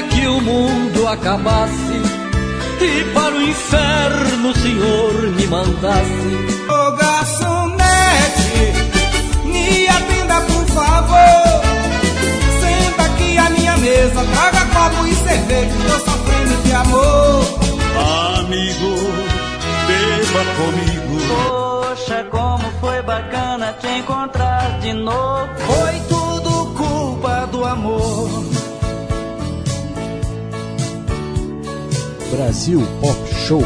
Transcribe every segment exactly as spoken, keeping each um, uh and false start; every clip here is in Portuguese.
que o mundo acabasse e para o inferno o Senhor me mandasse. Ô garçonete, me atenda por favor. Senta aqui à minha mesa, traga copo e cerveja, tô sofrendo de amor. Amigo, beba comigo. Poxa, como foi bacana te encontrar de novo. Foi tudo culpa do amor. Brasil Pop Show.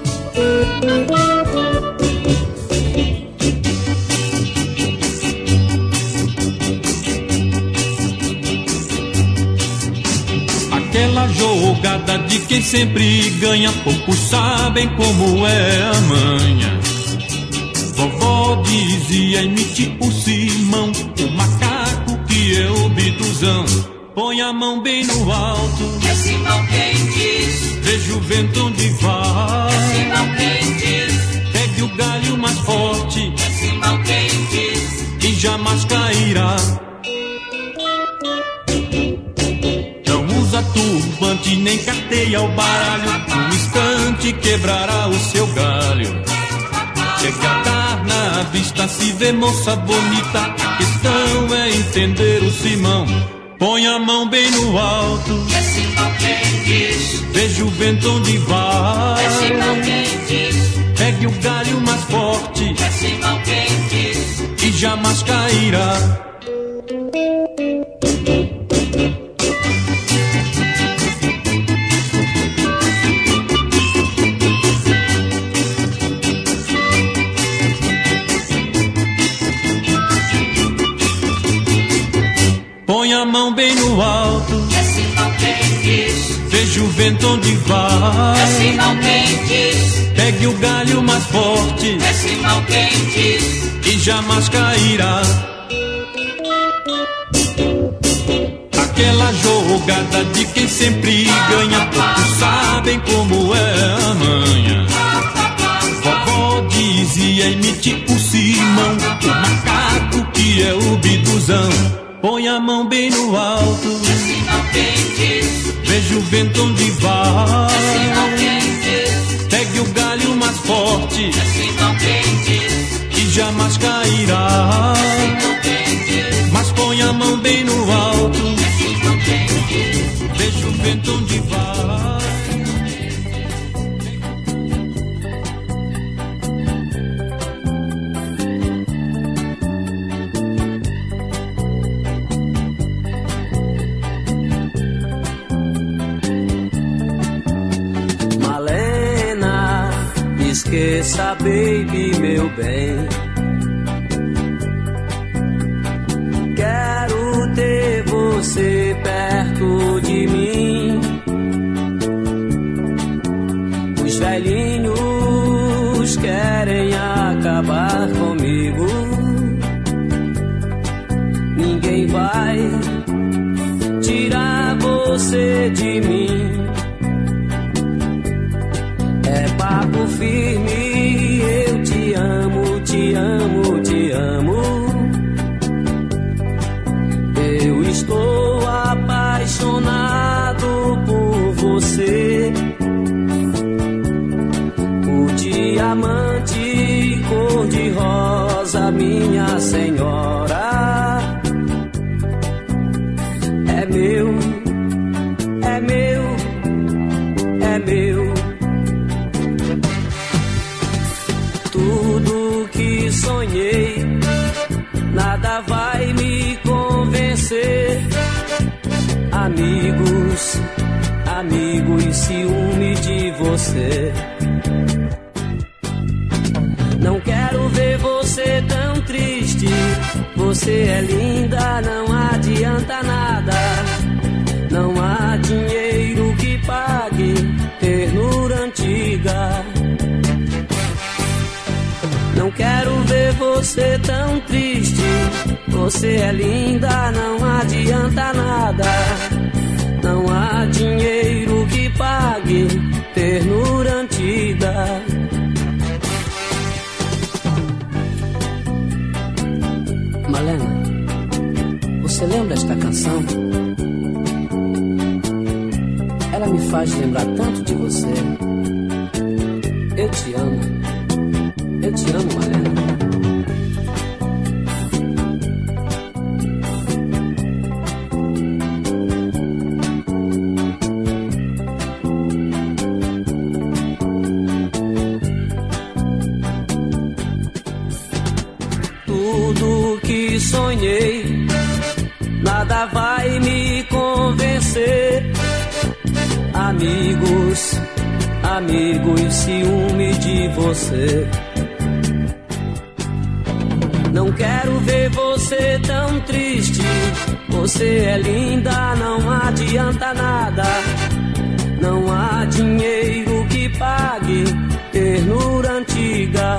Aquela jogada de quem sempre ganha, poucos sabem como é a manha. Vovó dizia, imite o Simão, o macaco que é o bituzão. Põe a mão bem no alto, é Simão quem diz. Veja o vento onde vai, é Simão quem diz. Pegue o galho mais forte, é Simão quem diz. E jamais cairá. Não usa turbante nem carteia ao baralho, num instante quebrará o seu galho. Chega a dar na vista, se vê moça bonita, a questão é entender o Simão. Põe a mão bem no alto, é Simão quem diz. Veja o vento onde vai, é Simão quem diz. Pegue o galho mais forte, é Simão quem diz. E jamais cairá. Põe a mão bem no alto, é Simão quem diz. Veja o vento onde vai, é Simão quem diz. Pegue o galho mais forte, é Simão quem diz. E jamais cairá. Aquela jogada de quem sempre ganha, poucos sabem como é a manha. Vovó dizia, imite o Simão, o macaco que é o bituzão. Põe a mão bem no alto, é Simão quem diz. Veja o vento onde vai, é Simão quem diz. Pegue o galho mais forte, é Simão quem diz. E jamais cairá. é Simão quem diz. Mas põe a mão bem no alto, é Simão quem diz. Veja o vento onde vai. Esqueça, baby, meu bem. Quero ter você perto de mim. Os velhinhos querem acabar comigo. Ninguém vai tirar você de mim. É papo firme, eu te amo, te amo, te amo. Eu estou apaixonado por você. O diamante cor-de-rosa, minha senhora, é meu, é meu, é meu. Tudo que sonhei, nada vai me convencer. Amigos, amigos, ciúme de você. Não quero ver você tão triste. Você é linda, não adianta nada. Não há dinheiro que pague ternura antiga. Não quero ver você tão triste. Você é linda, não adianta nada. Não há dinheiro que pague ternura antiga. Malena, você lembra esta canção? Ela me faz lembrar tanto de você. Eu te amo. Eu te amo, Malena. Tudo que sonhei, nada vai me convencer. Amigos, amigos, ciúme de você. Não quero ver você tão triste. Você é linda, não adianta nada. Não há dinheiro que pague ternura antiga.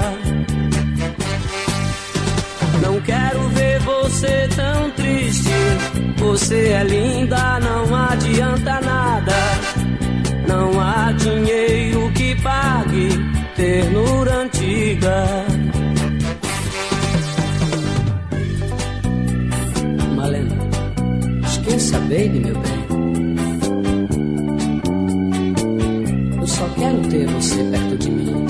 Não quero ver você tão triste. Você é linda, não adianta nada. Não há dinheiro que pague ternura antiga. Malena, esqueça, baby, meu bem. Eu só quero ter você perto de mim.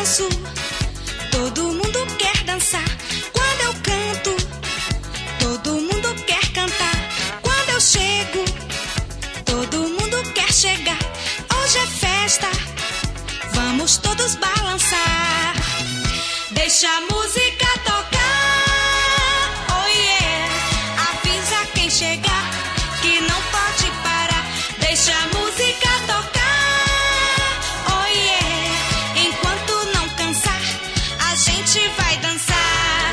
danço, todo mundo quer dançar. Quando eu canto, todo mundo quer cantar. Quando eu chego, todo mundo quer chegar. Hoje é festa, vamos todos balançar. Deixa a música tocar, oh yeah. Avisa quem chegar que não pode parar. Deixa a música tocar, oh yeah. Enquanto não cansar, a gente vai dançar.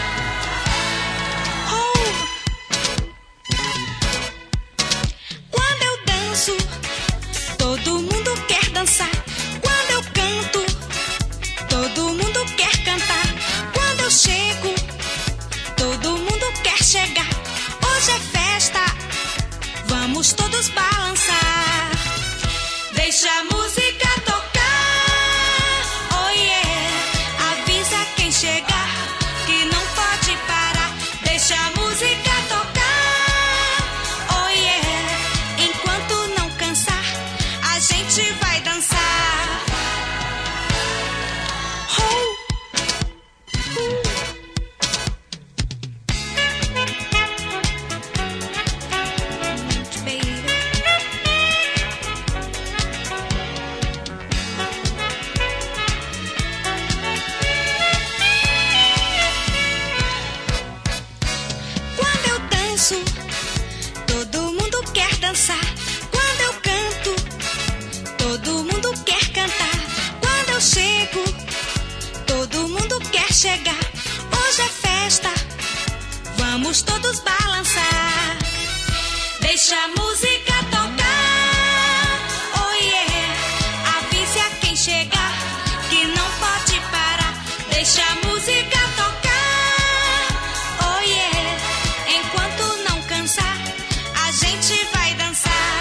Oh. Quando eu danço, todo mundo quer dançar. Quando eu canto, todo mundo quer cantar. Quando eu chego, todo mundo quer chegar. Hoje é festa, vamos todos balançar. Deixa a música tocar, oh yeah. Avisa quem chegar que não pode parar. Deixa a música tocar, oh yeah. Enquanto não cansar, a gente vai dançar. Quando eu danço, todo mundo quer dançar. Quando eu canto, todo mundo quer cantar. Quando eu chego, todo mundo quer chegar. Hoje é festa, vamos todos balançar. Deixa a música tocar, oh yeah. Avise a quem chegar que não pode parar. Deixa a música tocar, oh yeah. Enquanto não cansar, a gente vai dançar.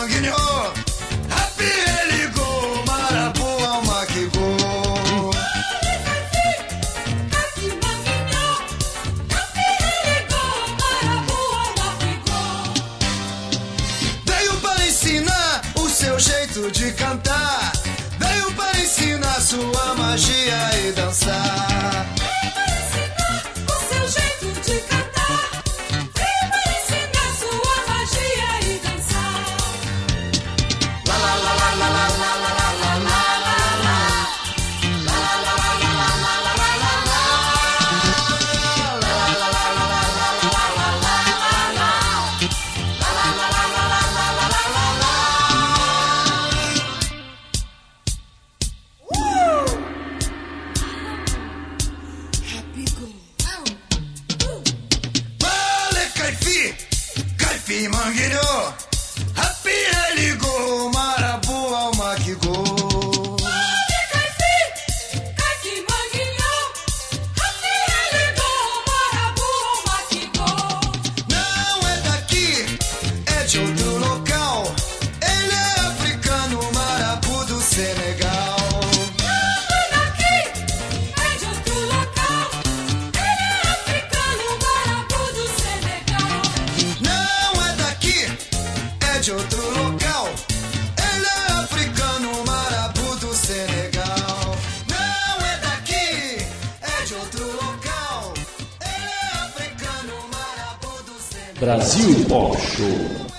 manguinho, happy ele go, marabu alma que go. Veio para ensinar o seu jeito de cantar, veio para ensinar sua magia e dançar. Caifi manguinho, happy ele go, marabu alma que go. Caifi manguinho, happy ele go, marabu alma que go. Não é daqui, é de outro local, ele é africano, marabu do Senegal. De outro local, ele é africano, marabu do Senegal. Não é daqui, é de outro local, ele é africano, marabu do Senegal. Brasil Pop Show.